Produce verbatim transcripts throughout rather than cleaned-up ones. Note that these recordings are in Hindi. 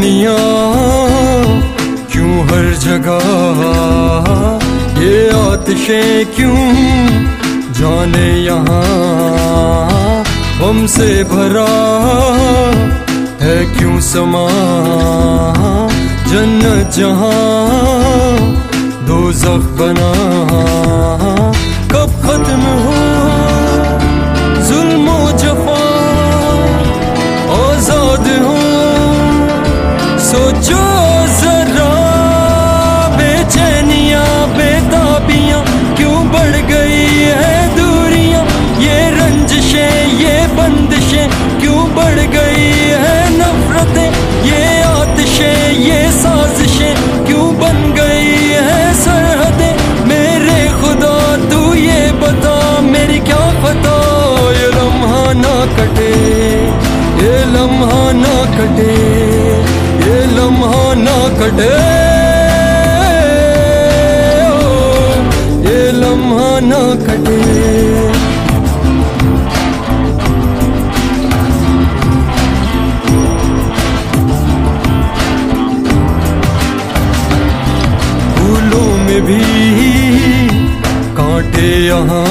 बेचैनियाँ क्यों हर जगह, ये आतिशें क्यों जाने यहाँ हमसे भरा है क्यों समा। जन्नत जहाँ दोज़ख बना, कब खत्म हो जुल्म ओ जफा, आजाद हो सोचो जरा। बेचैनियाँ बेताबियाँ क्यों बढ़ गई है दूरियाँ, ये रंजिशें ये बंदिशें क्यों बढ़ गई है नफरतें, ये आतिशें ये साजिशें क्यों बन गई है सरहदें। मेरे खुदा तू ये बता मेरी क्या खता, ये लम्हा ना कटे ये लम्हा ना कटे ये लम्हा ना कटे ये लम्हा ना कटे। फूलों में भी कांटे यहाँ,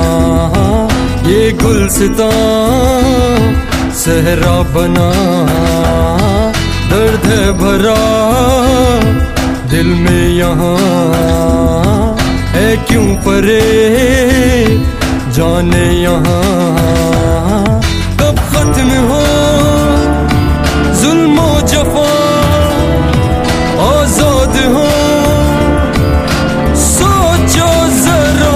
ये गुलसितां सहरा बना। दर्द है भरा दिल में यहाँ, है क्यों परे जाने यहाँ। कब खत्म हो जुल्म ओ जफा, आजाद हो सोचो जरा।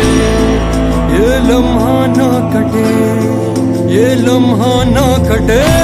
लम्हा ना कटे ये लम्हा ना कटे।